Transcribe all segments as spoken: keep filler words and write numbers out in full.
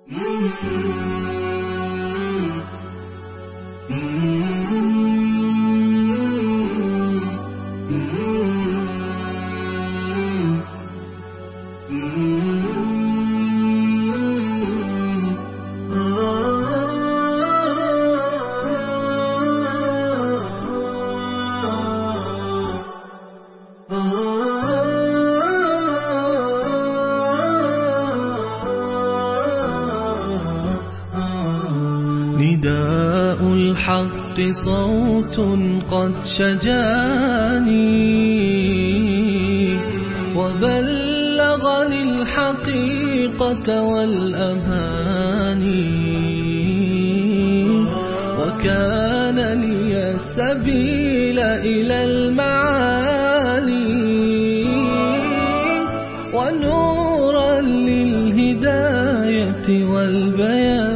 نداء الحق صوت قد شجاني وبلغني الحقيقة والأماني وكان لي السبيل إلى المعالي ونورا للهداية والبيان.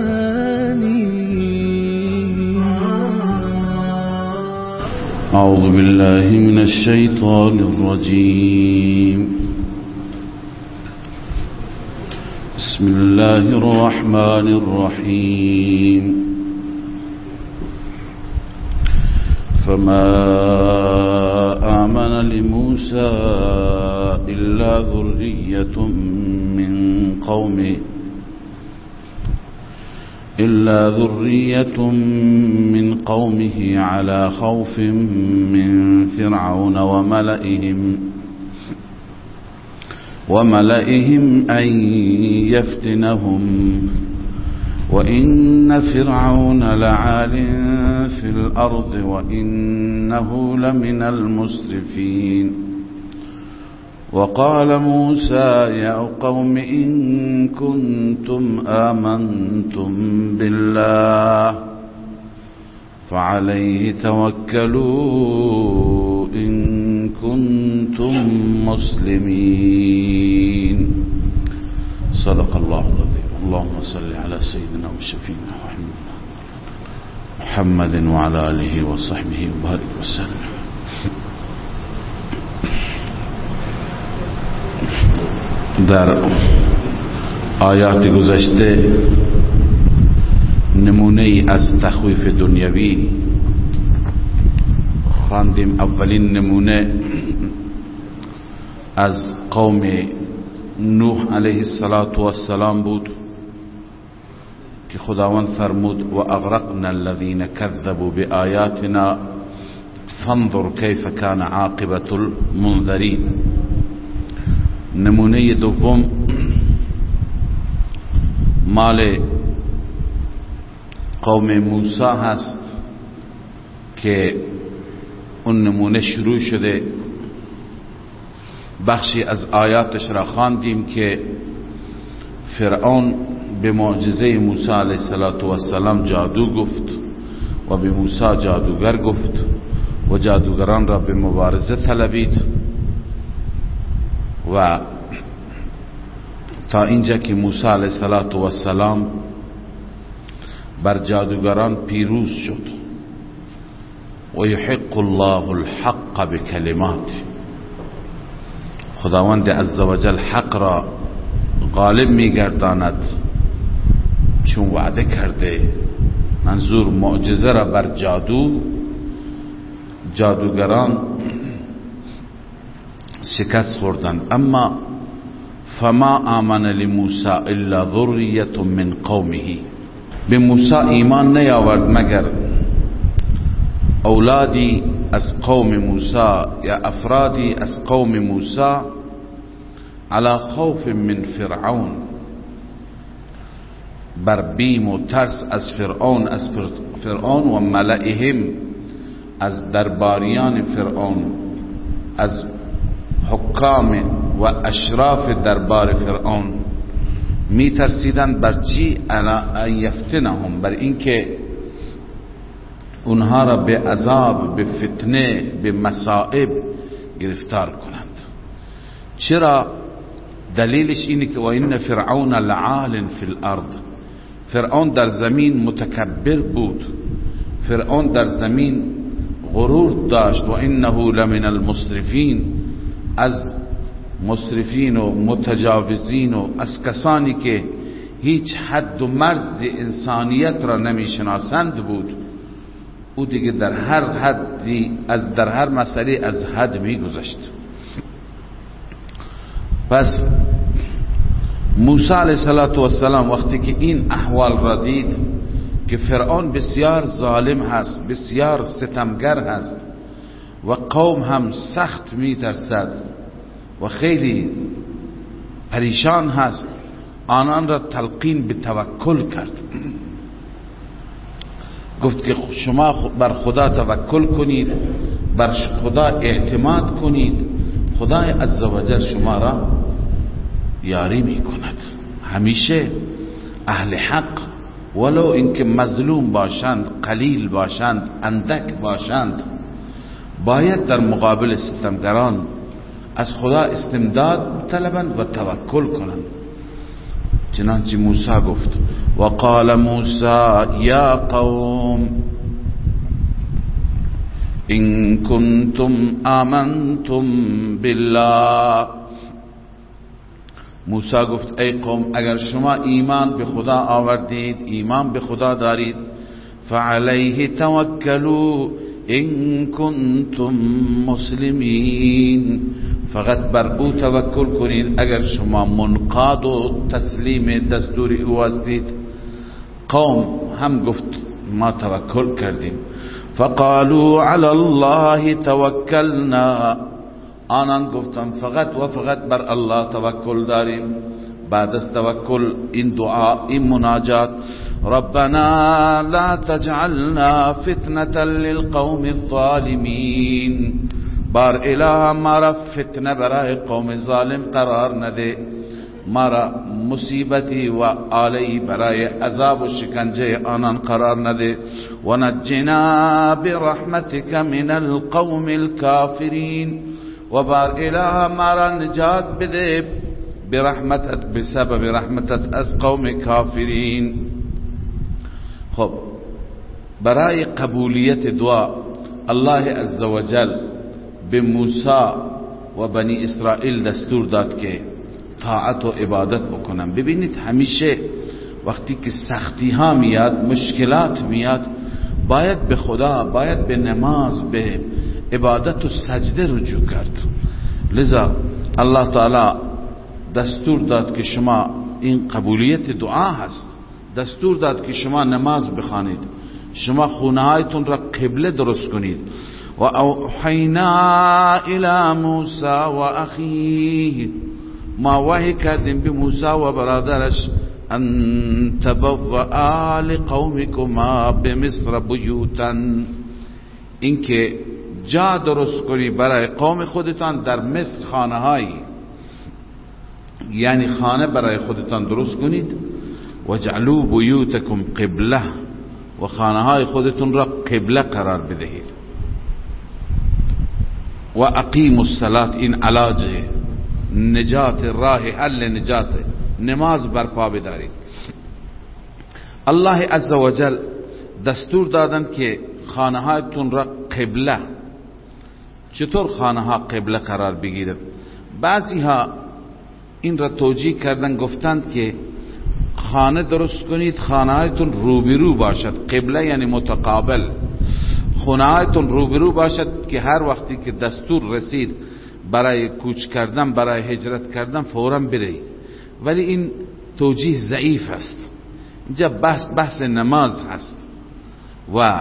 أعوذ بالله من الشيطان الرجيم. بسم الله الرحمن الرحيم. فما آمن لموسى إلا ذرية من قومه إلا ذرية من قومه على خوف من فرعون وملئهم وملئهم أن يفتنهم وإن فرعون لعال في الأرض وإنه لمن المسرفين. وقال موسى يا قوم إن كنتم آمنتم بالله فعليه توكلوا إن كنتم مسلمين. صدق الله العظيم. اللهم صل على سيدنا وشفينا محمد وعلى آله وصحبه وبارك وسلم. در آیات گذشته نمونه ای از تخویف دنیوی خواندیم. اولین نمونه از قوم نوح علیه السلام بود که خداوند فرمود و اغرقنا الذين كذبوا بآیاتنا فانظر كيف كان عاقبة المنذرین. نمونه دوم مال قوم موسی هست که اون نمونه شروع شده. بخشی از آیاتش را خواندیم که فرعون به معجزه موسی علیه السلام جادو گفت و به موسی جادوگر گفت و جادوگران را به مبارزه طلبید و تا اینجا که موسی علیه السلام بر جادوگران پیروز شد. و یحق الله الحق بکلمات. خداوند عزوجل حق را غالب میگرداند چون وعده کرده. منظور معجزه را بر جادو جادوگران شکست خوردند. اما فما آمن لموسی الا ذریة من قومه. به موسی ایمان نیاورد مگر اولادی از قوم موسی یا افرادی از قوم موسی علی خوف من فرعون، بر بیم و ترس از فرعون از فرعون و ملئهم، از درباریان فرعون، از حکام و اشراف دربار فرعون می ترسیدند. بر چی؟ الا ان یفتنهم، بر اینکه اونها را به عذاب، به فتنه، به مصائب گرفتار کنند. چرا؟ دلیلش اینه که و این فرعون لعال فی الارض. فرعون در زمین متکبر بود، فرعون در زمین غرور داشت. و انه لمن المسرفین، از مسرفین و متجاوزین و از کسانی که هیچ حد و مرز انسانیت را نمیشناسند بود، او دیگه در هر حدی از در هر مسئله از حد میگذشت. پس موسی علیه السلام وقتی که این احوال را دید که فرعون بسیار ظالم هست، بسیار ستمگر هست و قوم هم سخت میترسد و خیلی پریشان هست، آنان را تلقین به توکل کرد. گفت که شما بر خدا توکل کنید، بر خدا اعتماد کنید، خدای عزوجل شما را یاری می کند. همیشه اهل حق ولو اینکه مظلوم باشند، قلیل باشند، اندک باشند، باید در مقابل ستمگران از خدا استمداد طلبند و توکل کنند. چنانچه موسی گفت و قال موسی یا قوم ان کنتم آمنتم بالله. موسی گفت ای قوم اگر شما ایمان به خدا آوردید، ایمان به خدا دارید، فعلیه توکلوا ان کنتم مسلمین، فقط بر او توکل کنید اگر شما منقاد و تسلیم دستور او هستید. قوم هم گفت ما توکل کردیم. فقالوا علی الله توکلنا، آنان گفتم فقط و فقط بر الله توکل داریم. بعد از توکل این دعا، این مناجات، ربنا لا تجعلنا فتنة للقوم الظالمین، بار اله ما را فتنه برای قوم ظالم قرار نده، ما را مصیبتی و آلی برای عذاب و شکنجه آنان قرار نده، و نجنا برحمتك من القوم الكافرین، و بار اله ما را نجات بده برحمتت، بسبب رحمتت از قوم کافرین. خب برای قبولیت دعا الله عزوجل به موسی و بنی اسرائیل دستور داد که طاعت و عبادت بکنن. ببینید همیشه وقتی که سختی ها میاد، مشکلات میاد، باید به خدا، باید به نماز، به عبادت و سجده رجوع کرد. لذا الله تعالی دستور داد که شما، این قبولیت دعا هست، دستور داد که شما نماز بخوانید، شما خونه هایتون را قبله درست کنید. و اوحینا الی موسی و اخیه، ما وحی کردیم به موسی و برادرش، ان تبوأ لقومکما بمصر بیوتا، اینکه جا درست کنی برای قوم خودتان در مصر خانه هایی، یعنی خانه برای خودتان درست کنید. و جعلوا بیوتکم قبله، و خانه های خودتون را قبله قرار بدهید. و اقیموا الصلاة، این علاج نجات، راه حل نجات، نماز برپا بدارید. الله عزوجل دستور دادند که خانه هایتون را قبله. چطور خانه ها قبله قرار بگیرد؟ بعضی ها این را توجیه کردن، گفتند که خانه درست کنید خانه هایتون روبرو باشد، قبله یعنی متقابل، خانه هایتون روبرو باشد که هر وقتی که دستور رسید برای کوچ کردن، برای هجرت کردن، فوراً برید. ولی این توجیه ضعیف است. اینجا بحث بحث نماز هست و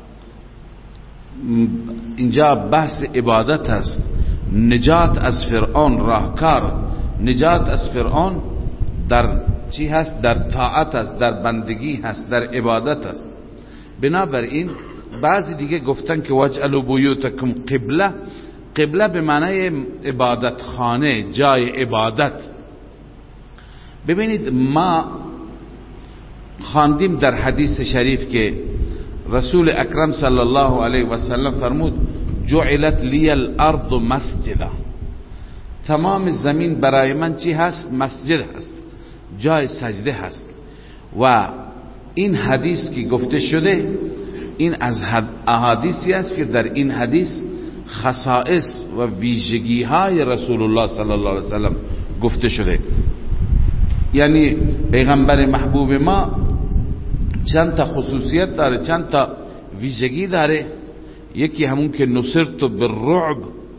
اینجا بحث عبادت هست. نجات از فرعون، راهکار نجات از فرعون در چی هست؟ در طاعت هست، در بندگی هست، در عبادت هست. بنابراین بعضی دیگه گفتن که واجعلوا بیوتکم قبله، قبله به معنی عبادت خانه، جای عبادت. ببینید ما خواندیم در حدیث شریف که رسول اکرم صلی الله علیه و سلم فرمود جعلت لی الارض مسجدا، تمام زمین برای من چی هست؟ مسجد هست، جای سجده هست. و این حدیث که گفته شده، این از احادیثی است که در این حدیث خصائص و ویژگی های رسول الله صلی الله علیه و سلم گفته شده. یعنی پیغمبر محبوب ما چند تا خصوصیت داره، چند تا ویژگی داره. یکی همون که نصرت بالرعب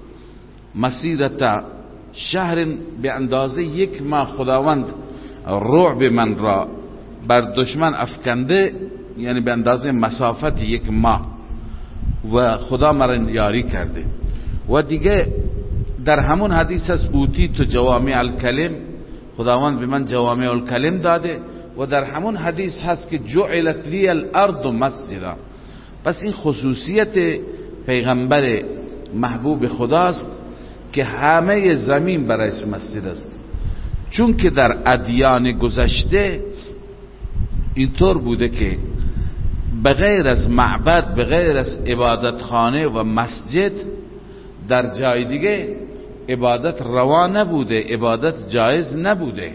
مسیرت شهر، به اندازه یک ماه خداوند رعب من را بر دشمن افکنده، یعنی به اندازه مسافت یک ماه و خدا مرا یاری کرده. و دیگه در همون حدیث هست اوتی تو جوامع الکلم، خداوند به من جوامع الکلم داده. و در همون حدیث هست که جعلت لی الارض مسجدا. پس این خصوصیت پیغمبر محبوب خداست که همه زمین برایش مسجد است. چون که در ادیان گذشته اینطور بوده که بغیر از معبد، بغیر از عبادت خانه و مسجد، در جای دیگه عبادت روا نبوده، عبادت جایز نبوده.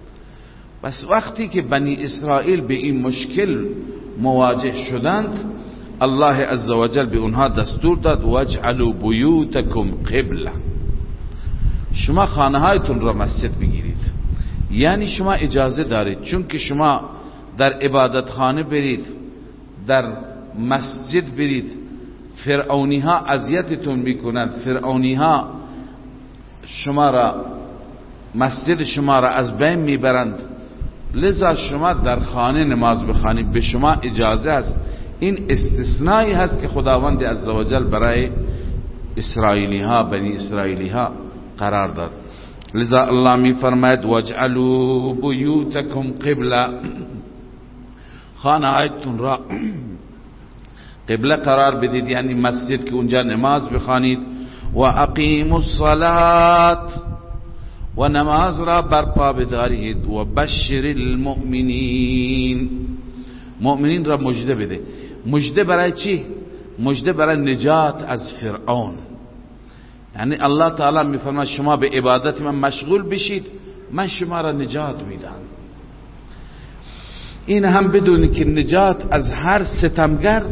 بس وقتی که بنی اسرائیل به این مشکل مواجه شدند، الله عزوجل به اونها دستور داد واجعلوا بیوتکم قبله، شما خانه هایتون را مسجد بگیرید. یعنی شما اجازه دارید، چون که شما در عبادت خانه برید، در مسجد برید، فرعونی ها اذیتتون میکنند، فرعونی ها شما را، مسجد شما را از بین میبرند، لذا شما در خانه نماز بخوانید، به شما اجازه است. این استثنایی هست که خداوند عزوجل برای اسرائیلی ها، بنی اسرائیلی ها قرار داد. لذا الله می فرماید واجعلوا بیوتکم قبله، خانه هایتون را قبله قرار بدید، یعنی مسجد که اونجا نماز بخوانید. و اقیموا الصلاة، و نماز را برپا بدارید. و بشر المؤمنین، مؤمنین را مژده بده. مژده برای چی؟ مژده برای نجات از فرعون. یعنی الله تعالی میفرماید شما به عبادت من مشغول بشید، من شما را نجات میدم. این هم بدونی که نجات از هر ستمگر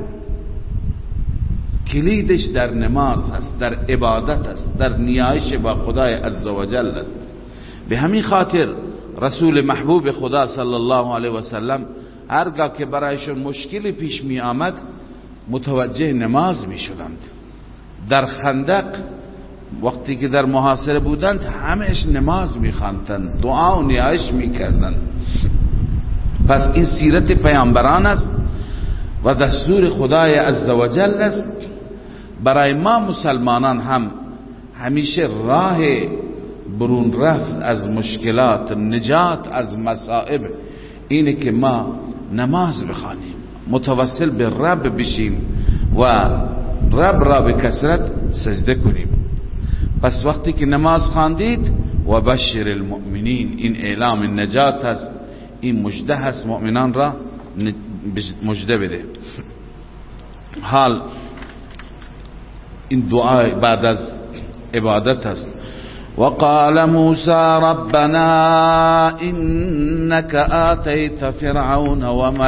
کلیدش در نماز است، در عبادت است، در نیایش با خدای عزوجل است. به همین خاطر رسول محبوب خدا صلی الله علیه و سلم هرگاه که برایشون مشکلی پیش می آمد متوجه نماز می شدند. در خندق وقتی که در محاصره بودند همهش نماز می خواندند، دعا و نیایش می کردند. پس این سیرت پیامبران است و دستور خدای عزوجل است. برای ما مسلمانان هم همیشه راه برون رفت از مشکلات، نجات از مصائب اینه که ما نماز بخوانیم، متوسل به رب بشیم و رب را به کثرت سجده کنیم. پس وقتی که نماز خواندید و بشر المؤمنین، این اعلام نجات است، این مژده هست، مؤمنان را مژده بده. حال این دعا بعد از عبادت است. وقال موسى ربنا إنك آتيت فرعون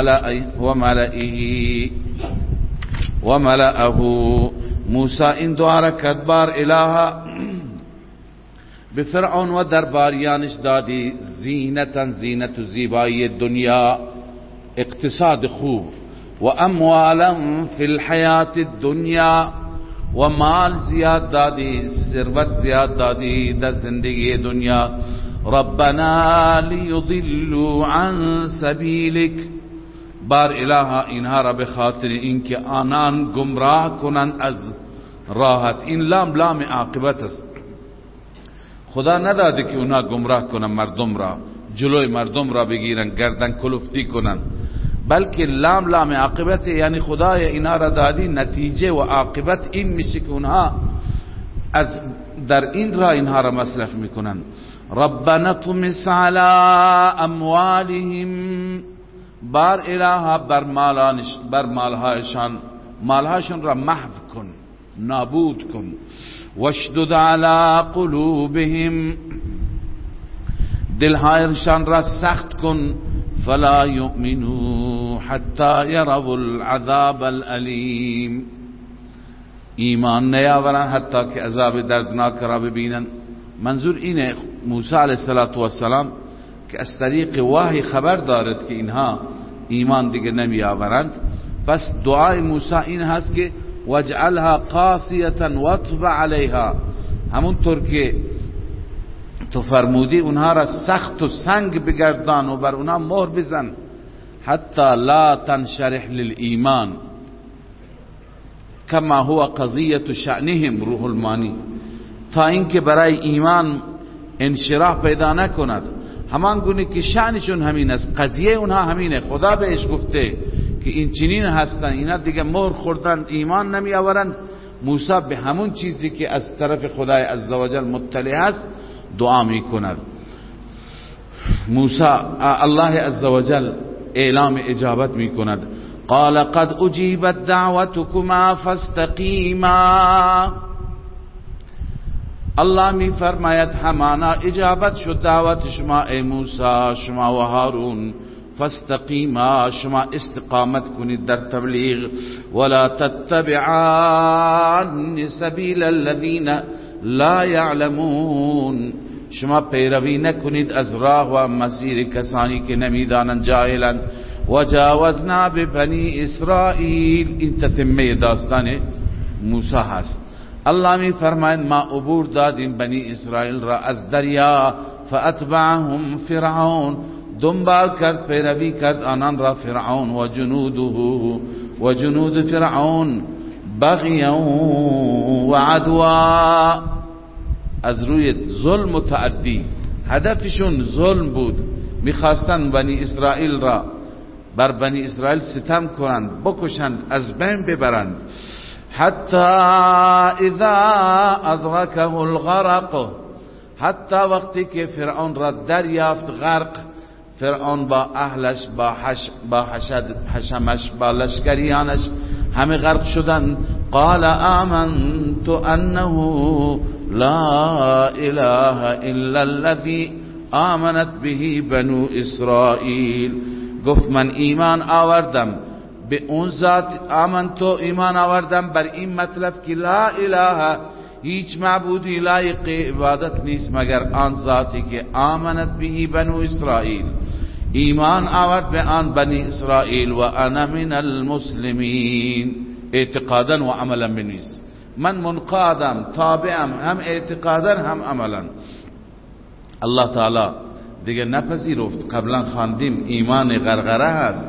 وملئه وملئه موسى این دعا را کرد بار الها به فرعون و درباریانش دادی زینتا، زینت و زیبایی دنیا، اقتصاد خوب، و اموالا فی الحیات الدنیا، و مال زیاد دادی، ثروت زیاد دادی در زندگی دنیا. ربنا لیضلوا عن سبیلک، بار الها اینها را به خاطر اینکه آنان گمراه کنند از راحت. این لام لام عاقبت است. خدا نداده که اونها گمراه کنند مردم را، جلوی مردم را بگیرن، گردن کلفتی کنن، بلکه لام لام عاقبت، یعنی خدای اینا را دادی نتیجه و عاقبت این میشه که اونها از در این را اینها را مصرف میکنن. ربنا طمس علی اموالهم، بار الها بر مالانش، بر مالهایشان، مالهاشون را محو کن، نابود کن. واشدد علی قلوبهم، دلهایشان را سخت کن. فلا یؤمنوا حتی یروا العذاب الالیم، ایمان نیاورن حتی که عذاب دردناک را ببینن. منظور اینه موسی علیه السلام که از طریق وحی خبر دارد که اینها ایمان دیگه نمی آورند. پس دعای موسی این هست که واجعلها قاسیة واطبع علیها، همونطور که تو فرمودی اونها را سخت و سنگ بگردان و بر اونها مهر بزن، حتی لا تنشرح للایمان کما هو قضیة شأنهم روح المانی، تا اینکه برای ایمان انشراح پیدا نکند، همان گونه که شأنشون همین است، قضیه اونها همینه. خدا بهش گفته که این چنین هستن، اینا دیگه مهر خوردن ایمان نمی آورند. موسی به همون چیزی که از طرف خدای عزوجل مطلع است دعا می کند. موسی الله عزوجل اعلام اجابت می کند، قال قد اجیبت دعوتكما فاستقیما. الله می فرماید همانا اجابت شد دعوت شما ای موسی، شما و هارون، فاستقیما، شما استقامت کنید در تبلیغ، ولا تتبعان سبیل الذین لا یعلمون، شما پیروی نکنید از راه و مسیر کسانی که نمیدانند، جاهلند. وجاوزنا ببنی اسرائیل، این تتمه داستان موسی هست. الله می فرماید ما عبور دادیم بنی اسرائیل را از دریا، فاتبعهم فرعون، دنبال کرد پیروی کرد آنان را فرعون و جنوده و جنود فرعون بغیا و عدوا، از روی ظلم و تعدی، هدفشون ظلم بود، میخواستن بنی اسرائیل را بر بنی اسرائیل ستم کنند، بکشند، از بین ببرند. حتی اذا ادرکه الغرق، حتی وقتی که فرعون را دریافت غرق، فرعون با اهلش با حش با حشد حشمش با لشکریانش همه غرق شدند. قال آمنت انه لا اله الا الذي آمنت به بنو اسرائیل، گفت من ایمان آوردم به اون ذات، آمنتو ایمان آوردم بر این مطلب که لا اله، هیچ معبودی لایق عبادت نیست مگر آن ذاتی که آمنت به بنو اسرائیل، ایمان آورد به آن بنی اسرائیل، و انا من المسلمین، اعتقادا و عملا بنویس، من منقادم تابعم، هم اعتقادا هم عملا. الله تعالی دیگه نپذیرفت، قبلا خواندیم ایمان غرغره هست.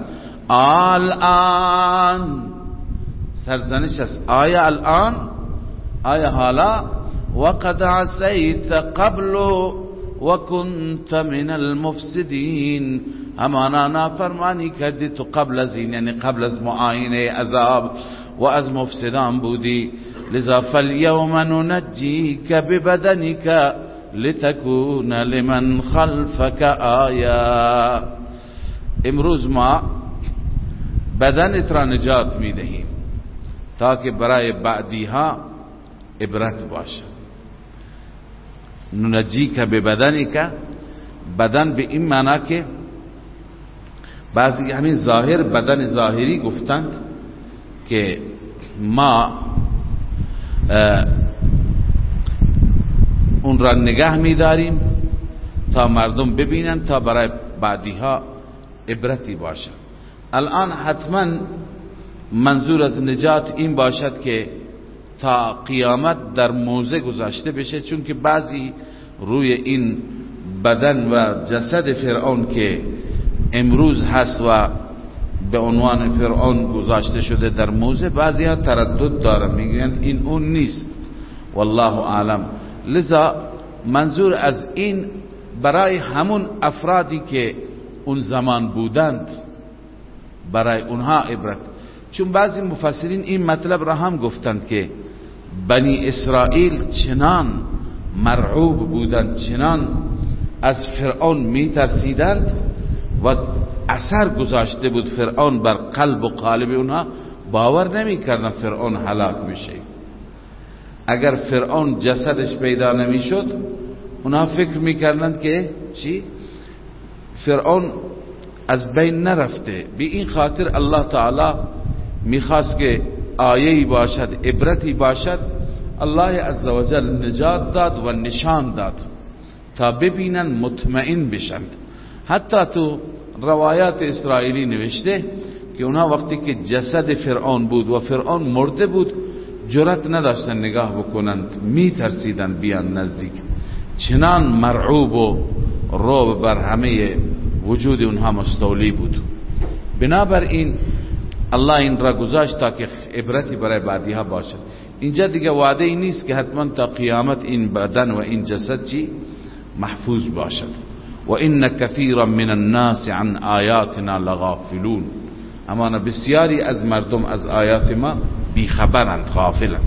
الان سرزنش است، آیا الان، آیا حالا، وقد عصیت قبل و کنت من المفسدین، همانا نافرمانی کردی تو قبل از این، یعنی قبل از معاینه عذاب و از مفسدان بودی. لذا فالیوم ننجیک ببدنک لتکون لمن خلفک آیا، امروز ما بدنت را نجات می دهیم تا که برای بعدی ها عبرت باشه. ننجیک ببدنک، بدن به این معنا که بعضی همین ظاهر بدن ظاهری گفتند که ما اون را نگه می‌داریم تا مردم ببینن، تا برای بعدی ها عبرتی باشد. الان حتما منظور از نجات این باشد که تا قیامت در موزه گذاشته بشه، چون که بعضی روی این بدن و جسد فرعون که امروز هست و به عنوان فرعون گذاشته شده در موزه، بعضی ها تردد دارن، میگن این اون نیست، والله اعلم. لذا منظور از این برای همون افرادی که اون زمان بودند، برای اونها عبرت. چون بعضی مفسرین این مطلب را هم گفتند که بنی اسرائیل چنان مرعوب بودند، چنان از فرعون می ترسیدند و اثر گذاشته بود فرعون بر قلب و قالب اونها، باور نمی کردن فرعون هلاک بشه. اگر فرعون جسدش پیدا نمی شد، اونها فکر می کردند که چی؟ فرعون از بین نرفته. به این خاطر الله تعالی میخواست که آیه‌ای باشد، عبرتی باشد. الله عزوجل نجات داد و نشان داد تا ببینن، مطمئن بشند. حتی تو روایات اسرائیلی نوشته که اونها وقتی که جسد فرعون بود و فرعون مرده بود جرأت نداشتن نگاه بکنند، می ترسیدن بیان نزدیک، چنان مرعوب و رعب بر همه وجود اونها مستولی بود. بنابراین الله این را گذاشت تا که عبرتی برای بعدی ها باشد. اینجا دیگه وعده ای نیست که حتما تا قیامت این بدن و این جسد چی محفوظ باشد. و ان کثیرا من الناس عن آیاتنا لغافلون، اما بسیاری از مردم از آیات ما بیخبرند، غافلند.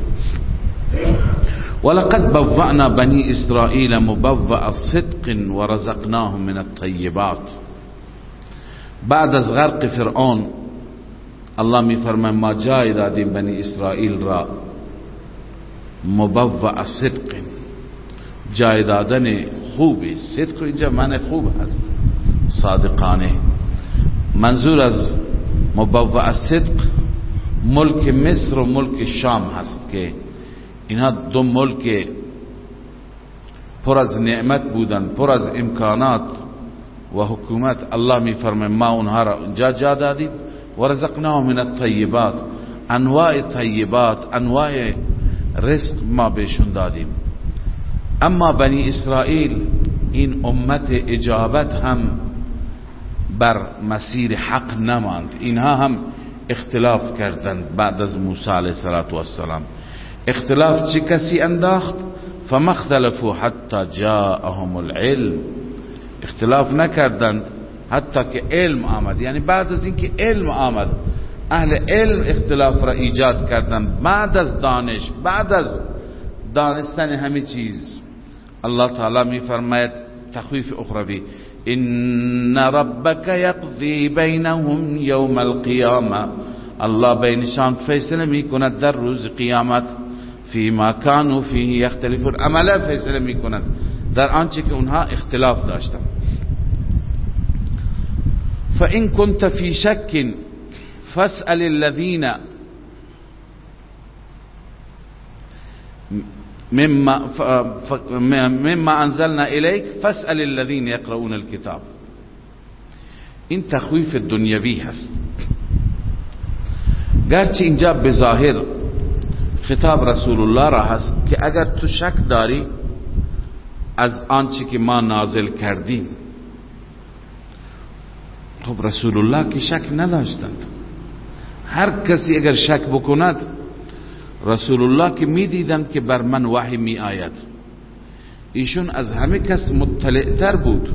ولقد بوأنا بني اسرائیل مبوأ صدق ورزقناهم من الطیبات. بعد از غرق فرعون الله می فرماید ما جای دادیم بنی اسرائیل را مبوأ صدق، جای دادن خوبی. صدق اینجا معنی خوب هست، صادقانه. منظور از مبوأ صدق ملک مصر و ملک شام هست که اینها دو ملک پر از نعمت بودن، پر از امکانات و حکومت. الله می فرماید ما اونها را جا جا دادیم و رزقناهم من الطیبات، انواع طیبات، انواع رزق ما بهشون دادیم. اما بنی اسرائیل این امت اجابت هم بر مسیر حق نماند، اینها هم اختلاف کردند بعد از موسی علیه السلام. اختلاف چه کسی انداخت؟ فما اختلفوا حتی جاءهم العلم، اختلاف نکردند حتی که علم آمد. یعنی بعد از اینکه علم آمد اهل علم اختلاف را ایجاد کردند، بعد از دانش، بعد از دانستن همه چیز. الله تعالی می فرماید تخویف اخروی ان ربک یقضی بینهم یوم القیامه، الله بینشان فیصله می کند در روز قیامت، فیما کانوا فیه یختلفون، عملا فیصله می کند در آنچه که اونها اختلاف داشتند. فإن كنت في شك فاسأل الذين مما مما انزلنا إليك فاسأل الذين يقرؤون الكتاب. این تخویف دنیوی هست، گرچه اینجا به ظاهر خطاب رسول الله را هست که اگر تو شک داری از آنچه که ما نازل کردیم. خب رسول الله که شک نداشتند، هر کسی اگر شک بکند رسول الله که می دیدند که بر من وحی می آید، ایشون از همه کس مطلع تر بود.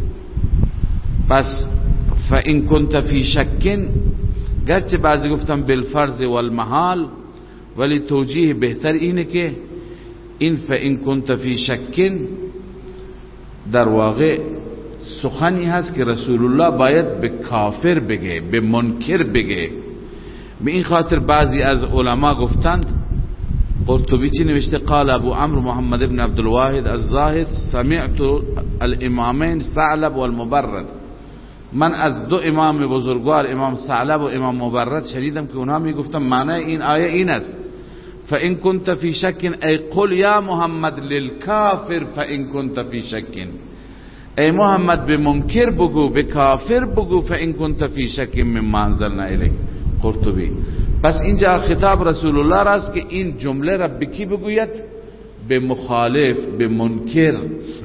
پس فإن كنت فی شک، گرچه بعضی گفتن بالفرض والمحال، ولی توجیه بهتر اینه که این فإن كنت فی شک در واقع سخنی هست که رسول الله باید به کافر بگه، به منکر بگه. به این خاطر بعضی از علما گفتند، قرطبی چی نوشته؟ قال ابو عمرو محمد بن عبد الواحد الزاهد سمعت الامامین ثعلب والمبرد، من از دو امام بزرگوار امام ثعلب و امام مبرد شنیدم که اونها می گفتن معنی این آیه این است فإن كنت في شك ای قل یا محمد للکافر فإن كنت في شك، ای محمد به منکر بگو، به کافر بگو فإن كنت في شك مما انزلنا الیک. قرطبی پس اینجا خطاب رسول الله راست که این جمله را به کی بگوید؟ به مخالف، به منکر.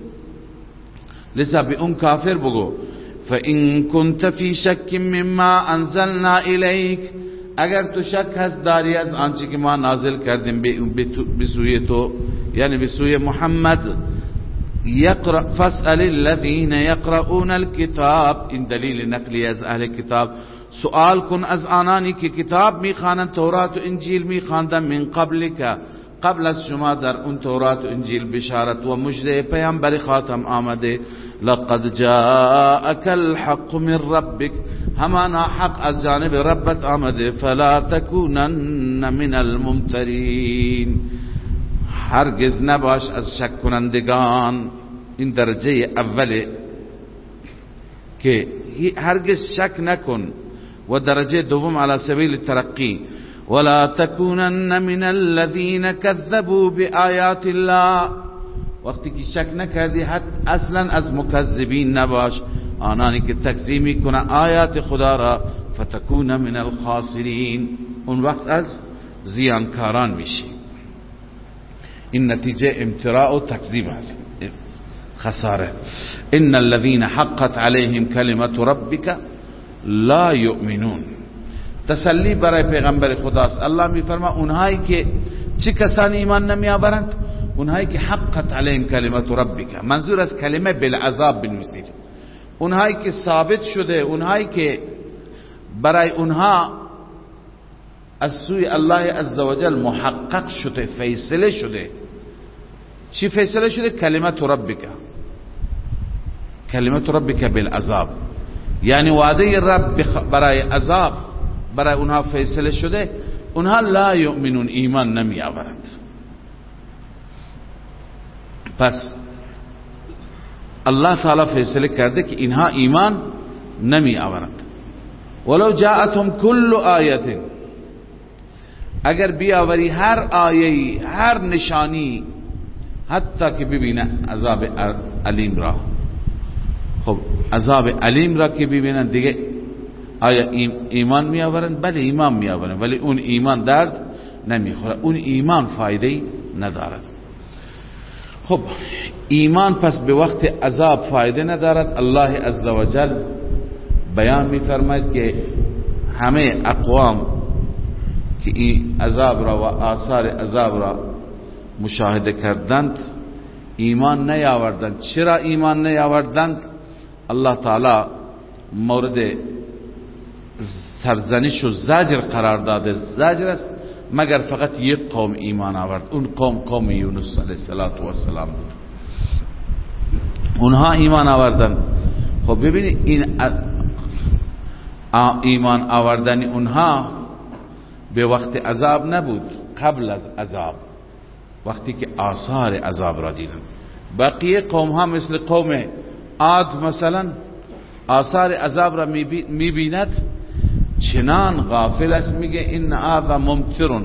لذا به اون کافر بگو فإن كنت في شك مما انزلنا الیک، اگر تو شک هست داری از آنچه که ما نازل کردیم به سوی تو، یعنی به سوی محمد، یقرأ فاسأل الذین یقرؤون الكتاب، این دلیل نقلی از اهل کتاب. سؤال کن از آنانی که کتاب میخوانند، تورات و انجیل میخواندند، من قبل که قبل از شما در اون تورات و انجیل بشارت و مجده پیامبر خاتم آمده. لقد جاءك الحق من ربك، همانا حق از جانب ربت آمده. فلا تکونن من الممترین، هرگز نباش از شک کنندگان. این درجه اوله که هرگز شک نکن، و درجه دوم على سبیل الترقی ولا تکونن من الذین کذبوا بآیات الله، وقتی که شک نکردی حتی اصلا از مکذبین نباش. آنانی که تکذیب میکنه آیات خدا را فتکون من الخاسرین، اون وقت از زیانکاران میشی. این نتیجه امتراء و تکذیب است، خساره. ان الذين حقت عليهم كلمه ربك لا يؤمنون. تسلی برای پیغمبر خداست. الله میفرما اونهایی که چه کسانی ایمان نمی آورند؟ اونهایی که حقت علیهم کلمت ربک، منظور از کلمه بالعذاب بنویسید، اونهایی که ثابت شده، اونهایی که برای اونها از سوی الله عزوجل محقق شده، فیصله شده. چی فیصله شده؟ کلمت ربک، کلمت ربک بالعذاب، یعنی وعده رب برای عذاب برای اونها فیصله شده. اونها لا یؤمنون، ایمان نمی آورند. پس الله تعالی فیصله کرده که اینها ایمان نمی آورند. ولو جاءتهم کل آیه، اگر بیاوری هر آیه، هر نشانی، حتی که ببینه عذاب علیم را. خب عذاب علیم را که ببینن دیگه آیا ایمان می آورند؟ بله ایمان می آورند، ولی اون ایمان درد نمی خوره، اون ایمان فایده ندارد. خب ایمان پس به وقت عذاب فایده ندارد. الله عزوجل بیان می فرماید که همه اقوام که این عذاب را و آثار عذاب را مشاهده کردند ایمان نیاوردند. چرا ایمان نیاوردند؟ الله تعالی مورد سرزنش و زجر قرار داده. زجر است مگر فقط یک قوم ایمان آورد، اون قوم قوم یونس علیه السلام بود. اونها ایمان آوردن. خب ببینید این ایمان آوردن اونها به وقت عذاب نبود، قبل از عذاب، وقتی که آثار عذاب را دیدن. بقیه قوم ها مثل قوم عاد مثلا آثار عذاب را میبیند، چنان غافل است، میگه این هذا ممطرون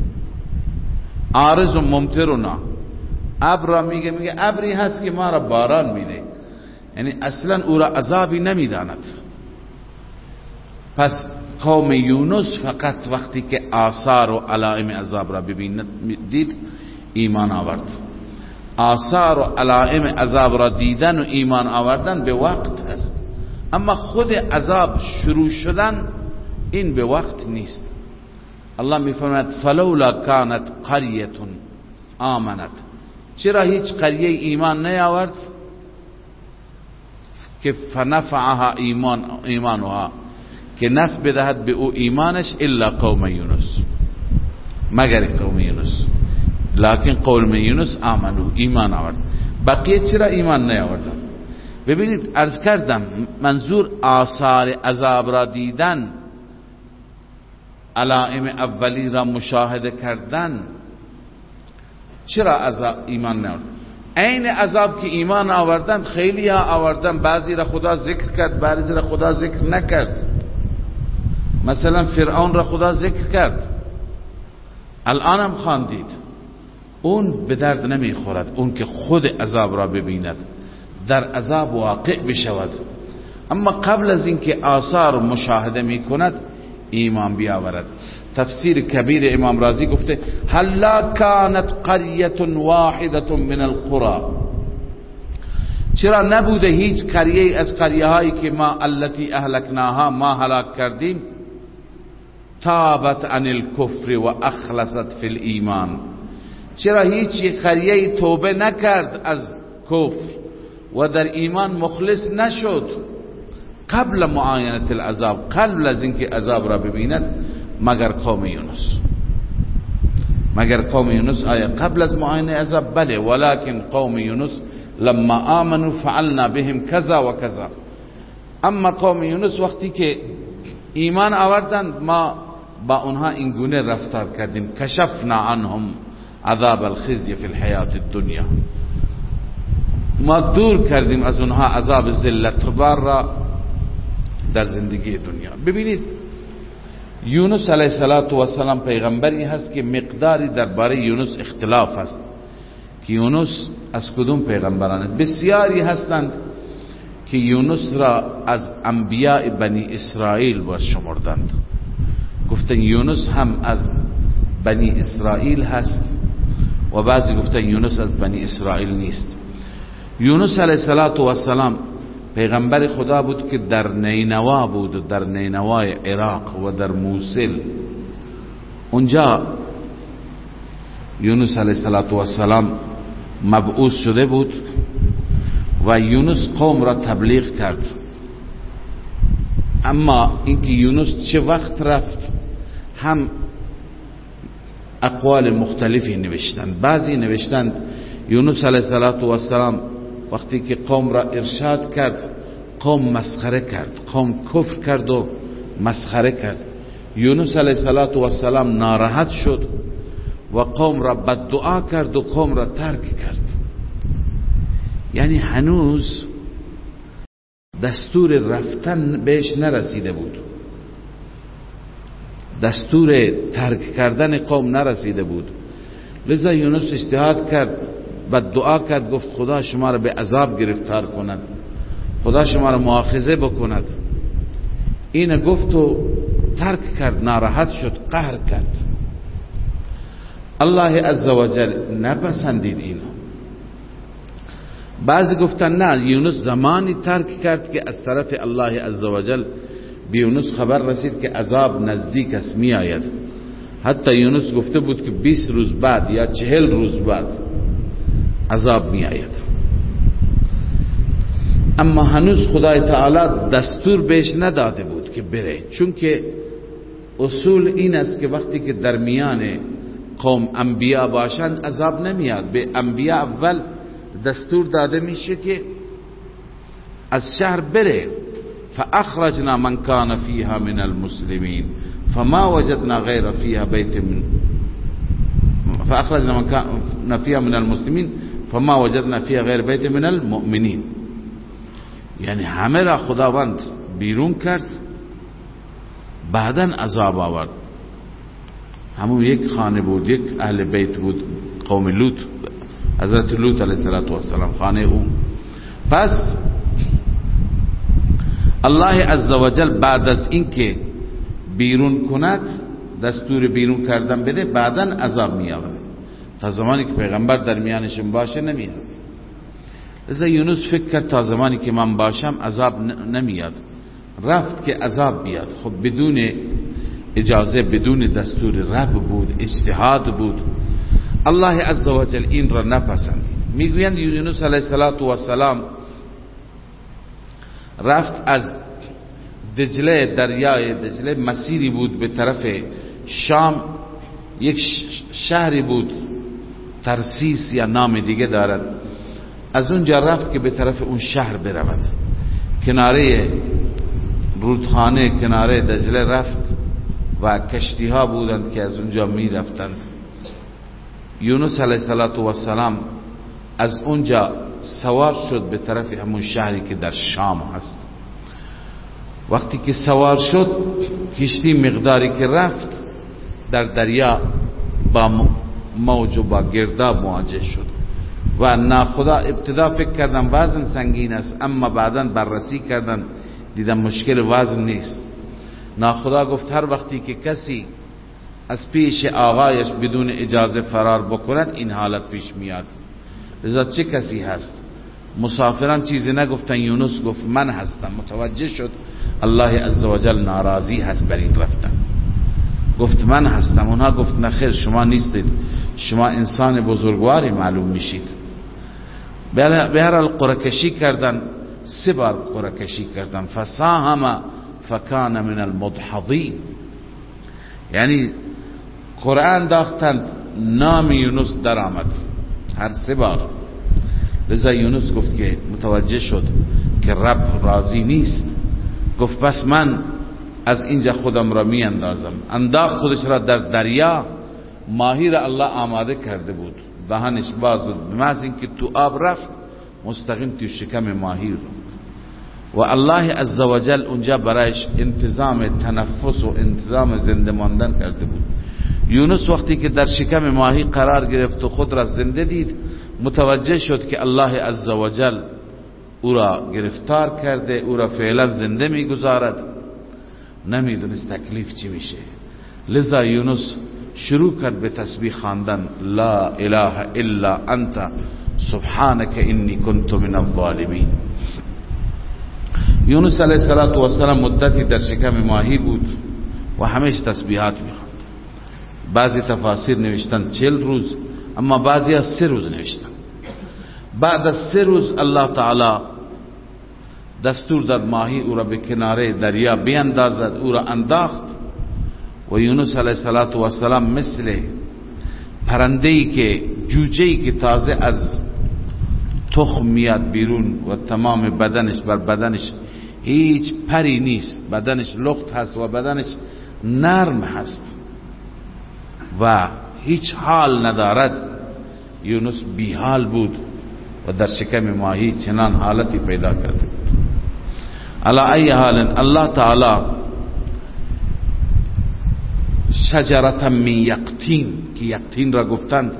عارض ممطرنا، ابر را میگه میگه ابری هست که ما را باران میده، یعنی اصلا او را عذابی نمیداند. پس قوم یونس فقط وقتی که آثار و علائم عذاب را ببیند دید ایمان آورد. آثار و علائم عذاب را دیدن و ایمان آوردن به وقت هست، اما خود عذاب شروع شدن این به وقت نیست. الله میفرماید فلولا کانت قریه آمنت، چرا هیچ قریه ایمان نیاورد که فنفعها ایمان ایمانها، که نفع بدهد به او ایمانش، الا قوم یونس، مگر قوم یونس. لکن قوم یونس آمنو، ایمان آورد. بقیه چرا ایمان نیاوردن؟ ببینید عرض کردم منظور آثار عذاب را دیدن، علائم اولی را مشاهده کردن. چرا عذاب ایمان نیاوردن؟ عین عذاب که ایمان آوردن خیلی ها آوردن، بعضی را خدا ذکر کرد، بعضی را خدا ذکر نکرد. مثلا فرعون را خدا ذکر کرد، الان هم خواندید، اون به درد نمی خورد. اون که خود عذاب را ببیند، در عذاب واقع بشود، اما قبل از اینکه آثار مشاهده می کند ایمان بیاورد. تفسیر کبیر امام رازی گفته هلا کانت قریه واحده من القرى، چرا نبوده هیچ قریه از قریه هایی که ما التي اهلکناها ما هلاک کردیم، تابت عن الكفر و اخلصت فی الایمان، چرا هیچ قریه توبه نکرد از کفر و در ایمان مخلص نشد قبل معاینه العذاب، قبل از اینکه عذاب را ببیند، مگر قوم یونس. مگر قوم یونس آیا قبل از معاینه عذاب؟ بله، ولکن قوم یونس لما آمنوا فعلنا بهم کذا و کذا. اما قوم یونس وقتی که ایمان آوردند ما با اونها این گونه رفتار کردیم، کشفنا عنهم عذاب الخزي فی الحیات الدنیا، ما دور کردیم از اونها عذاب ذلت بار را در زندگی دنیا. ببینید یونس علیه السلام پیغمبری هست که مقداری درباره یونس اختلاف است که یونس از کدوم پیغمبران. بسیاری هستند که یونس را از انبیاء بنی اسرائیل برشمردند. گفتن یونس هم از بنی اسرائیل هست و بعضی گفتن یونس از بنی اسرائیل نیست. یونس علیه السلام پیغمبر خدا بود که در نینوا بود و در نینوای عراق و در موصل. اونجا یونس علیه السلام مبعوث شده بود و یونس قوم را تبلیغ کرد. اما اینکه یونس چه وقت رفت هم اقوال مختلفی نوشتند. بعضی نوشتند یونس علیه السلام وقتی که قوم را ارشاد کرد قوم مسخره کرد، قوم کفر کرد و مسخره کرد. یونس علیه السلام ناراحت شد و قوم را بددعا کرد و قوم را ترک کرد. یعنی هنوز دستور رفتن بهش نرسیده بود، دستور ترک کردن قوم نرسیده بود. لذا یونس اجتهاد کرد، بددعا کرد، گفت خدا شما را به عذاب گرفتار کند، خدا شما را مؤاخذه بکند. این گفت و ترک کرد، ناراحت شد، قهر کرد. الله عزوجل نپسندید اینو. بعضی گفتن نه، یونس زمانی ترک کرد که از طرف الله عزوجل به یونس خبر رسید که عذاب نزدیک است می آید. حتی یونس گفته بود که بیست روز بعد یا چهل روز بعد عذاب می آید. اما هنوز خدای تعالی دستور بهش نداده بود که بره، چون که اصول این است که وقتی که در میان قوم انبیا باشند عذاب نمیاد. به انبیا اول دستور داده میشه که از شهر بره. فاخرجنا من کان فیها من المسلمین فما وجدنا غیر فیها بیت من فاخرجنا من کان فیها من المسلمین فما وجدنا فیها غیر بیت من المؤمنین. یعنی همه را خداوند بیرون کرد، بعداً عذاب آورد. همون یک خانه بود، یک اهل بیت بود، قوم لوط، حضرت لوط علیه السلام خانه اون. پس الله عزوجل بعد از اینکه بیرون کند، دستور بیرون کردن بده، بعداً عذاب می آورد. تا زمانی که پیغمبر در میانشون باشه نمیاد. لذا یونس فکر کرد تا زمانی که من باشم عذاب نمیاد. رفت که عذاب بیاد. خب بدون اجازه، بدون دستور رب بود، اجتهاد بود. الله عزوجل این را نپسندید. میگویند یونس علیه السلام رفت از دجله، دریای دجله مسیری بود به طرف شام. یک شهری بود ترسیس یا نام دیگه دارد. از اونجا رفت که به طرف اون شهر برود. کناره رودخانه، کناره دجله رفت و کشتی ها بودند که از اونجا می رفتند. یونس علیه السلام از اونجا سوار شد به طرف همون شهری که در شام هست. وقتی که سوار شد، کشتی مقداری که رفت در دریا با موج و با گرداب مواجه شد و ناخدا ابتدا فکر کردن وزن سنگین است، اما بعدا بررسی کردن دیدن مشکل وزن نیست. ناخدا گفت هر وقتی که کسی از پیش آقایش بدون اجازه فرار بکند این حالت پیش میاد. لذا چه کسی هست؟ مسافران چیزی نگفتن، یونس گفت من هستم. متوجه شد الله عزوجل ناراضی هست بر این رفتن. گفت من هستم. اونها گفت نخیر شما نیستید، شما انسان بزرگواری معلوم میشید. به هر حال قرعه‌کشی کردن، سه بار قرعه‌کشی کردن. فساهم فکان من المدحضین. یعنی قرعه انداختن، نام یونس در آمد هر سه بار. لذا یونس گفت که متوجه شد که رب راضی نیست. گفت پس من از اینجا خودم را می اندازم. انداخت خودش را در دریا. ماهی را الله آماده کرده بود، دهانش باز بود. بمحض اینکه تو آب رفت مستقیم تو شکم ماهی رفت و الله عزوجل اونجا برایش انتظام تنفس و انتظام زنده ماندن کرده بود. یونس وقتی که در شکم ماهی قرار گرفت و خود را زنده دید، متوجه شد که الله عزوجل او را گرفتار کرده، او را فعلا زنده میگذارد، نمیدونست تکلیف چی میشه. لذا یونس شروع کرد به تسبیح خواندن، لا اله الا انت سبحانك انی کنت من الظالمین. یونس علیه السلام مدتی در شکم ماهی بود و همیشه تسبیحات میخواند. بعضی تفاسیر نوشتن چل روز، اما بعضی از سه روز نوشتن. بعد از سه روز الله تعالی دستور داد ماهی او را به کناره دریا بیندازد، او را انداخت و یونس علیه السلام مثل پرنده‌ای که جوجه‌ای که تازه از تخم میاد بیرون و تمام بدنش بر بدنش هیچ پری نیست، بدنش لخت هست و بدنش نرم هست و هیچ حال ندارد، یونس بی حال بود و در شکم ماهی چنان حالتی پیدا کرده بود. علی ای حال الله تعالی شجرة من یقطین، که یقطین را گفتند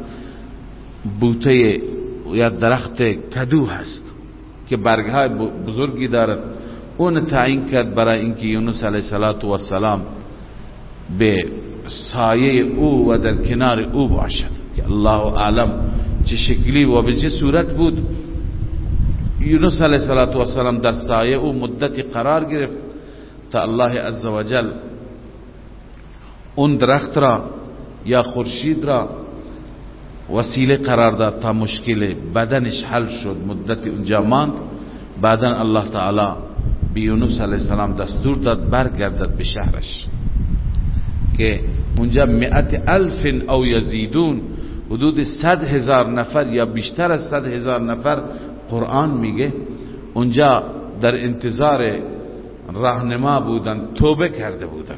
بوته یا درخت کدو هست که برگهای بزرگی دارد، اون تعیین کرد برای اینکه یونس علیه السلام به سایه او و در کنار او باشد، که الله اعلم چه شکلی و به چه صورت بود. یونس علیه السلام در سایه او مدتی قرار گرفت تا الله عزوجل اون درخت را یا خورشید را وسیله قرار داد تا مشکل بدنش حل شد، مدتی اونجا ماند. بعدن الله تعالی به یونس علیه السلام دستور داد برگردد به شهرش که اونجا مئت الف او یزیدون، حدود صد هزار نفر یا بیشتر از صد هزار نفر قرآن میگه اونجا در انتظار راهنما بودند، توبه کرده بودند.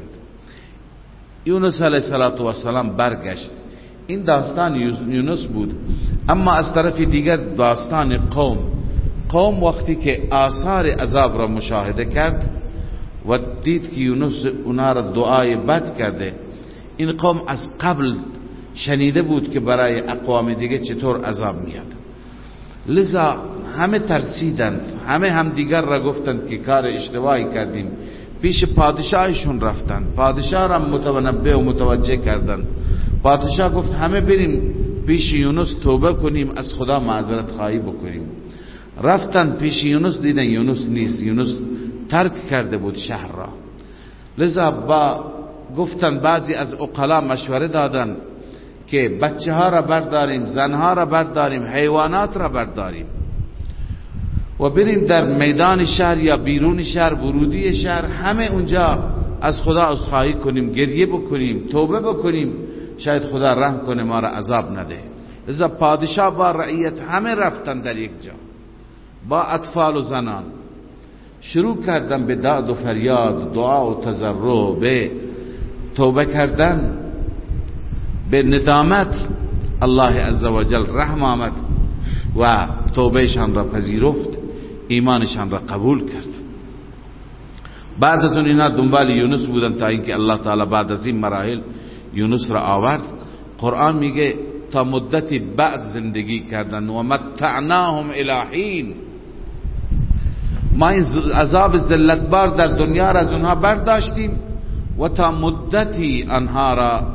یونس علیه السلام برگشت. این داستان یونس بود. اما از طرف دیگر داستان قوم قوم وقتی که آثار عذاب را مشاهده کرد و دید که یونس اونا را دعای بد کرده، این قوم از قبل شنیده بود که برای اقوام دیگه چطور عذاب میاد، لذا همه ترسیدند، همه همدیگر را گفتند که کار اشتباهی کردیم. پیش پادشاهشون رفتند، پادشاه را متنبه و متوجه کردند. پادشاه گفت همه بریم پیش یونس توبه کنیم، از خدا معذرت خواهی بکنیم. رفتند پیش یونس، دیدن یونس نیست، یونس ترک کرده بود شهر را. لذا با گفتند بعضی از عقلا مشوره دادند که بچه ها را برداریم، زنها را برداریم، حیوانات را برداریم و بریم در میدان شهر یا بیرون شهر، ورودی شهر، همه اونجا از خدا عذرخواهی کنیم، گریه بکنیم، توبه بکنیم، شاید خدا رحم کنه ما را عذاب نده. لذا پادشاه با رعیت همه رفتن در یک جا با اطفال و زنان، شروع کردن به داد و فریاد، دعا و تضرع، به توبه کردن، به ندامت. الله عزوجل رحم آمد و توبهشان را پذیرفت، ایمانشان را قبول کرد. بعد از اون اینا دنبال یونس بودن تا اینکه الله تعالی بعد از این مراحل یونس را آورد. قرآن میگه تا مدتی بعد زندگی کردن و متعناهم الی حین، ما این عذاب ذلتبار در دنیا را از اونها برداشتیم و تا مدتی آنها را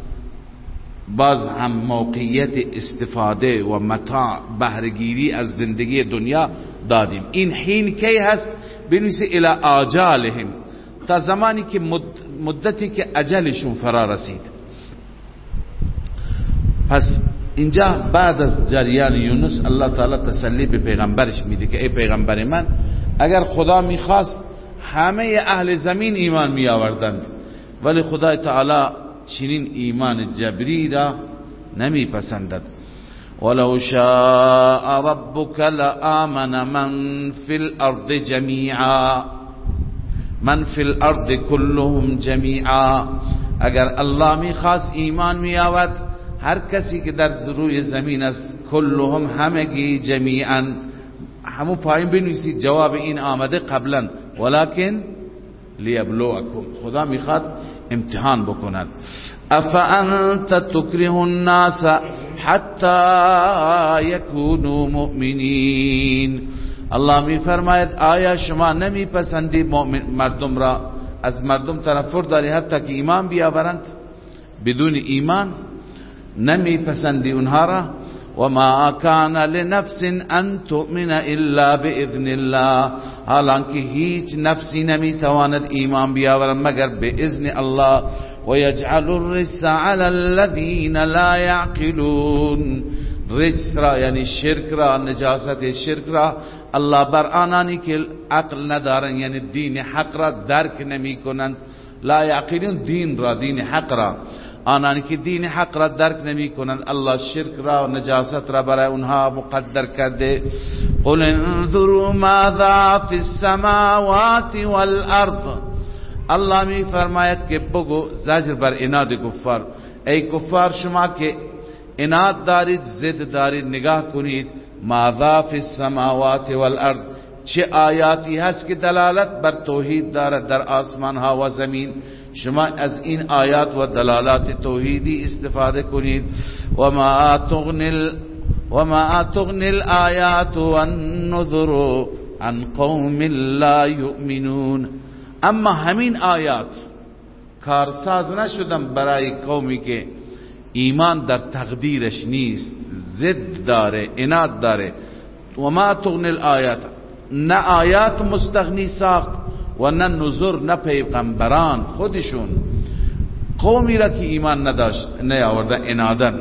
باز هم موقعیت استفاده و متاع بهره‌گیری از زندگی دنیا دادیم. این حین کی هست؟ بنویسه الی آجالهم، تا زمانی که مدتی که اجلشون فرا رسید. پس اینجا بعد از جریان یونس الله تعالی تسلی به پیغمبرش میده که ای پیغمبر من، اگر خدا میخواست همه اهل زمین ایمان می آوردند، ولی خدا تعالی چنین ایمان جبری را نمی پسندد. ولو شاء ربك لآمن من في الارض جميعا، من في الارض كلهم جميعا. اگر الله می خواست ایمان می آورد هر کسی که در روی زمین است، کلهم همگی، جمیعا. همون پایین بنویسید جواب این آمده قبلا، ولکن لیبلوکم، خدا میخواد امتحان بکند. افانت تکره الناس حتی یکونوا مؤمنین، الله می فرماید آیا شما نمی پسندی مردم را از مردم تنفر داری حتی که ایمان بیاورند؟ بدون ایمان نمی پسندی اونها را؟ وما كان لنفس ان تؤمن الا باذن الله، حالانکه هیچ نفسی نمی تواند ایمان بیاورد مگر به اذن الله. ويجعل الرجس على الذين لا يعقلون، رجس را یعنی شرک را، نجاست شرک را الله بر آنانی که عقل ندارن یعنی دین حق را درک نمی کنند، لا یعقلون دین را، دین حق را، آنانی که دین حق را درک نمی کنند الله شرک را و نجاست را برای اونها مقدر کرده. قل انظروا ماذا فی السماوات والارض، الله می فرماید که بگو، زجر بر عناد کفار، ای کفار شما که عناد دارید، ضد دارید، نگاه کنید ماذا فی السماوات والارض، چه آیاتی هست که دلالت بر توحید دارد در آسمان ها و زمین. شما از این آیات و دلالات توحیدی استفاده کنید. و ما تغنی و ما تغنی الآیات والنذر عن قوم لا یؤمنون، اما همین آیات کارساز نشدن برای قومی که ایمان در تقدیرش نیست، ضد داره، عناد داره. و ما تغنی الآیات، نه آیات مستغنی ساخت و نه نذر، نه پیغمبران خودشون قومی را که ایمان نداشت نیاورده عنادن.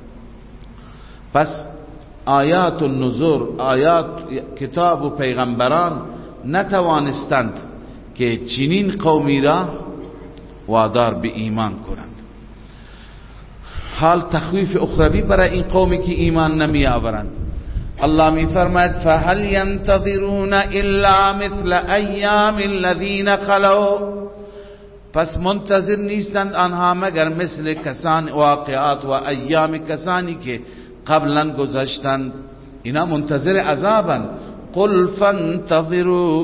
پس آیات و نذر، آیات کتاب و پیغمبران نتوانستند که چنین قومی را وادار به ایمان کنند. حال تخویف اخروی برای این قومی که ایمان نمی آورند. الله می فرماید فهل ينتظرون الا مثل ایام الذین خلو، پس منتظر نیستند آنها مگر مثل کسان واقعات و ایام کسانی که قبلا گذشتند، اینا منتظر عذابند. قل فانتظروا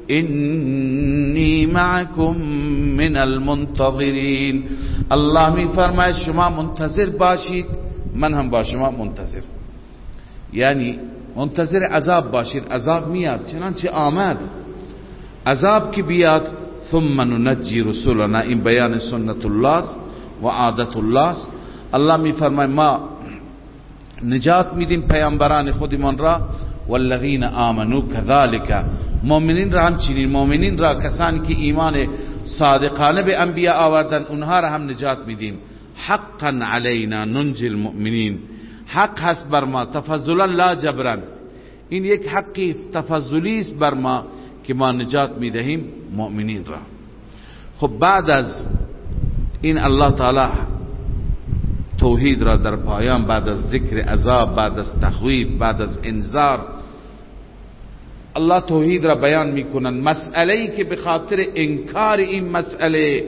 انی معکم من المنتظرین، الله می فرماید شما منتظر باشید، من هم با شما منتظر، یعنی منتظر عذاب باشید. عذاب میاد، چنانچه آمد عذاب که بیاد ثم ننجی رسولنا، این بیان سنت الله و عادت الله است. الله می فرماید ما نجات میدیم پیامبران خودمان را، والذین آمنوا كذلك، مؤمنین را همچنین، مؤمنین را کسانی که ایمان صادقانه به انبیا آوردن اونها را هم نجات میدیم. حقا علینا ننجی المؤمنین، حق هست بر ما، تفضلا لا جبرا، این یک حقی تفضلی است بر ما که ما نجات میدهیم مؤمنین را. خب بعد از این الله تعالی توحید را در پایان، بعد از ذکر عذاب، بعد از تخویف، بعد از انذار، الله توحید را بیان میکنند. مسئله‌ای که به خاطر انکار این مسئله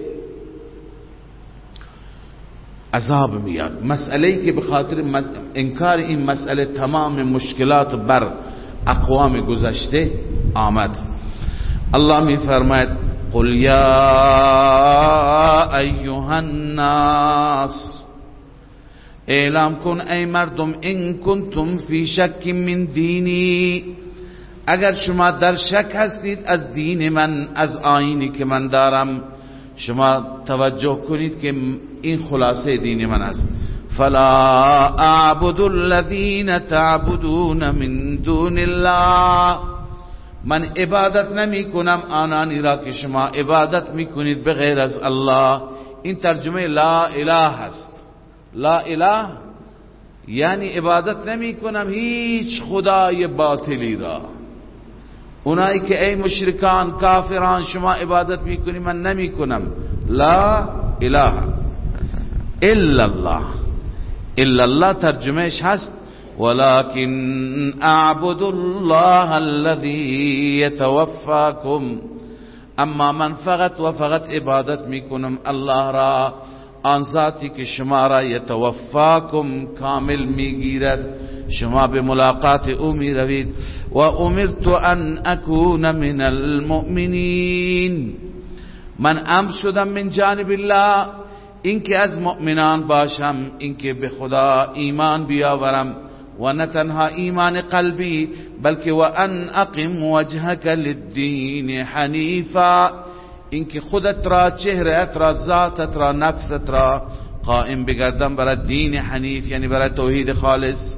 عذاب میاد، مسئله‌ای که به خاطر انکار این مسئله تمام مشکلات بر اقوام گذشته آمد. الله می فرماید قل یا ایها الناس، اعلام کن ای مردم، ان کنتم فی شک من دینی، اگر شما در شک هستید از دین من، از آیینی که من دارم، شما توجه کنید که این خلاصه دین من است. فلا اعبد الذین تعبدون من دون الله، من عبادت نمی کنم آنانی را که شما عبادت می کنید بغیر از الله. این ترجمه لا اله است. لا اله یعنی عبادت نمی کنم هیچ خدای باطلی را. اونایی که ای مشرکان کافران شما عبادت می کنی، من نمی کنم. لا اله الا الله، الا الله ترجمهش هست ولكن اعبد الله الذي يتوفاكم، اما من فقط و فقط عبادت می کنم الله را، آن ذاتی که شما را یتوفاکم کامل میگیرد، شما به ملاقات او می روید. و امرت ان اکون من المؤمنین، من امر شدم من جانب الله اینکه از مؤمنان باشم، اینکه به خدا ایمان بیاورم. و نه تنها ایمان قلبی بلکه و ان اقم وجهك للدین حنیفا، اینکه خودت را، چهرهت را، ذاتت را، نفست را قائم بگردن برای دین حنیف، یعنی برای توحید خالص.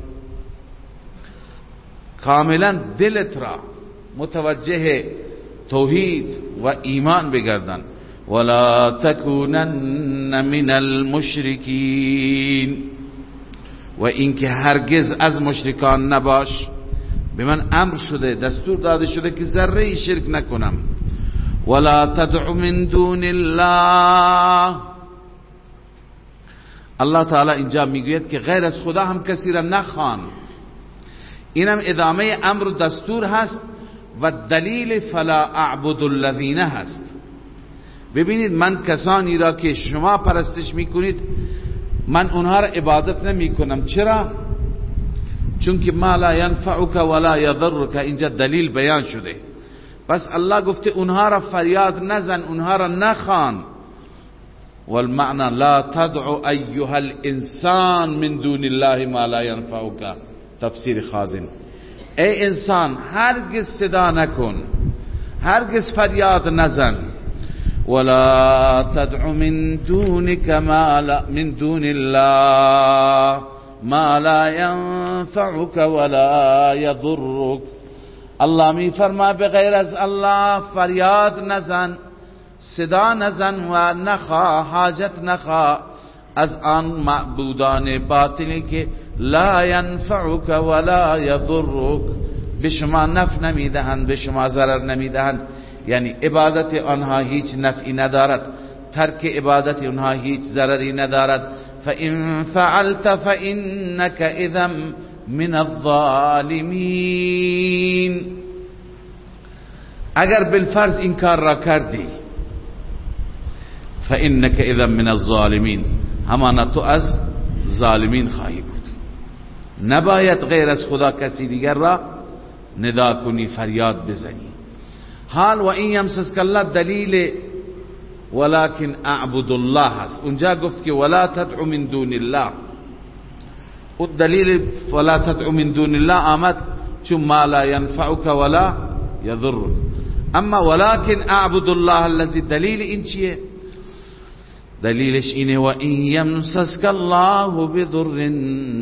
کاملا دلت را متوجه توحید و ایمان بگردن. ولا تکونن من المشرکین، و اینکه هرگز از مشرکان نباش. به من امر شده، دستور داده شده که ذره شرک نکنم. ولا تدع من دون الله، الله تعالی اینجا میگوید که غیر از خدا هم کسی را نخوان. اینم ادامه امر و دستور هست و دلیل فلا اعبد الذین هست. ببینید من کسانی را که شما پرستش میکنید من اونها را عبادت نمی کنم. چرا؟ چون که ما لا ینفعک ولا یضرک، اینجا دلیل بیان شده. پس الله گفته اونها را فریاد نزن، اونها را نخوان. والمعنى لا تدعو ایها الانسان من دون الله ما لا ینفعک. تفسیر خازن: ای انسان هرگز صدا نکن، هرگز فریاد نزن. ولا تدع من دونك ما لا من دون الله ما لا ينفعك ولا يضرك. الله می فرما بغیر از الله فریاد نزن، صدا نزن و نخوا، حاجت نخوا از آن معبودان باطلی که لا ينفعك ولا يضرك، به شما نفع نمیدهند، به شما ضرر نمیدهند. یعنی عبادت آنها هیچ نفعی ندارد، ترک عبادت آنها هیچ ضرری ندارد. فإن فعلت فإنك إذا من الظالمین، اگر بالفرض این کار را کردی فإنك إذا من الظالمین، همانا تو از ظالمین خواهی بود. نباید غیر از خدا کسی دیگر را ندا کنی، فریاد بزنی. حال و این یمسسک الله دلیل ولکن اعبد الله هست. اونجا گفت که ولا تدعو من دون الله، و دلیل ولا تدعو من دون الله آمد چون ما لا ينفعك ولا يضرك. اما ولكن اعبد الله الذي، دلیل این چیه؟ دلیلش اینه و این یمسسک الله بضر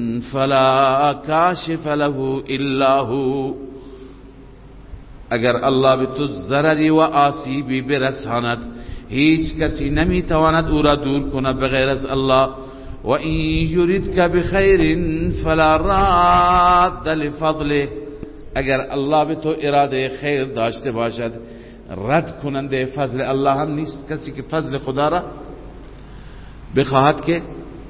فلا کاشف له الا هو، اگر الله به تو ضرری و آسیبی برساند هیچ کسی نمیتواند او را دور کند بغیر از الله. و این یریدک بخیر فلا راد لفضله، اگر الله به تو اراده خیر داشته باشد رد کننده فضل الله هم نیست. کسی که فضل خدا را بخواهد که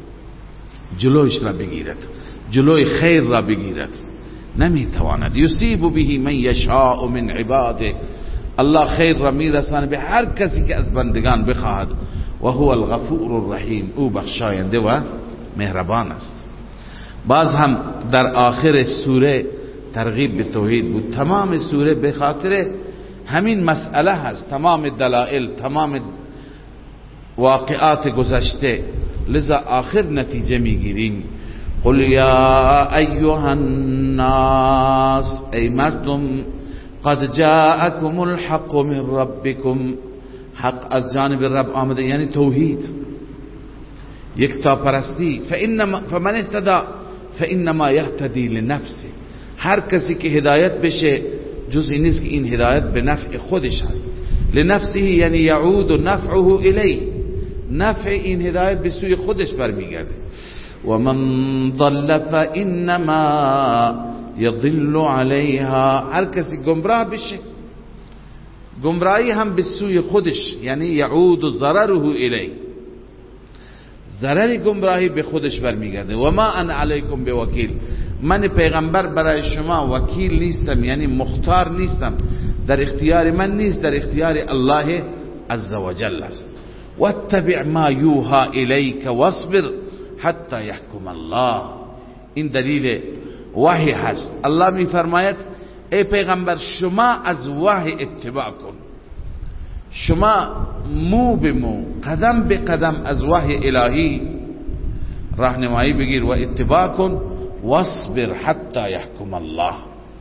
جلوش را بگیرد، جلوی خیر را بگیرد، نمیتواند. یصیب به من یشاء من عباده، الله خیر را میرسانه به هر کسی که از بندگان بخواهد. و هو الغفور الرحیم، او بخشاینده و مهربان است. باز هم در آخر سوره ترغیب به توحید بود. تمام سوره به خاطر همین مسئله هست، تمام دلائل، تمام واقعات گذشته. لذا آخر نتیجه میگیریم قل یا ایها الناس، ای مردم، قد جاءكم الحق من ربكم، حق از جانب رب آمده، یعنی توحید، یکتا پرستی. فانما فمن اهتدى فانما يهتدي لنفسه، هر کسی که هدایت بشه جز این نیست که این هدایت به نفع خودش هست. لنفسه یعنی یعود نفعه الیه، نفع این هدایت به سوی خودش برمیگرده. و من ضل فانما یضل علیها، هر کسی گمراه بشه گمراهی هم به سوی خودش، یعنی یعود ضرره الیه، ضرر گمراهی به خودش برمیگرده. و ما انا علیکم بوکیل، من پیغمبر برای شما وکیل نیستم، یعنی مختار نیستم، در اختیار من نیست، در اختیار الله عزوجل است. واتبع ما یوحى الیک واصبر حتی یحکم الله، این دلیل وحی هست. الله می فرماید ای پیغمبر شما از وحی اتباع کن، شما مو به مو، قدم به قدم از وحی الهی راهنمایی بگیر و اتباع کن. واصبر حتی یحکم الله.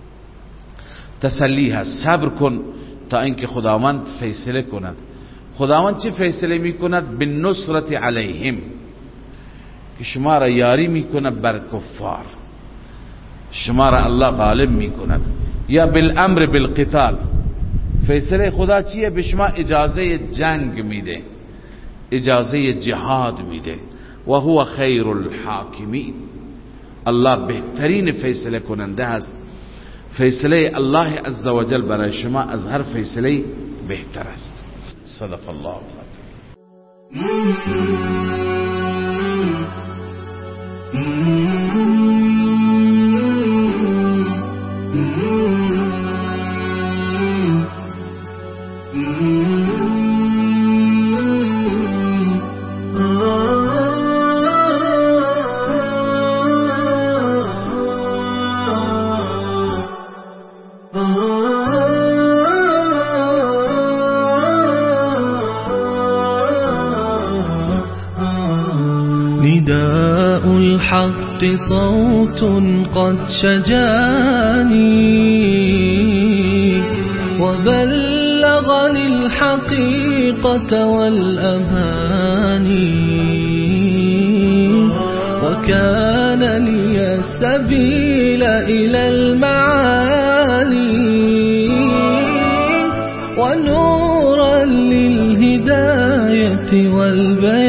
تسلی هست، صبر کن تا اینکه خداوند فیصله کند. خداوند چه فیصله میکند؟ بالنصرت علیهم، که شما را یاری میکند بر کفار، شما را الله غالب میکند. یا بالامر بالقتال، فیصله خدا چیه؟ به شما اجازه جنگ میده، اجازه جهاد میده. و هو خیر الحاکمین، الله بهترین فیصله کننده است. فیصله الله عزوجل برای شما از هر فیصله بهتر است. صدق الله نداء الحق صوت قد شجاني وبلغني الحقيقة والأماني وكان لي السبيل إلى المعالي ونورا للهداية والبيان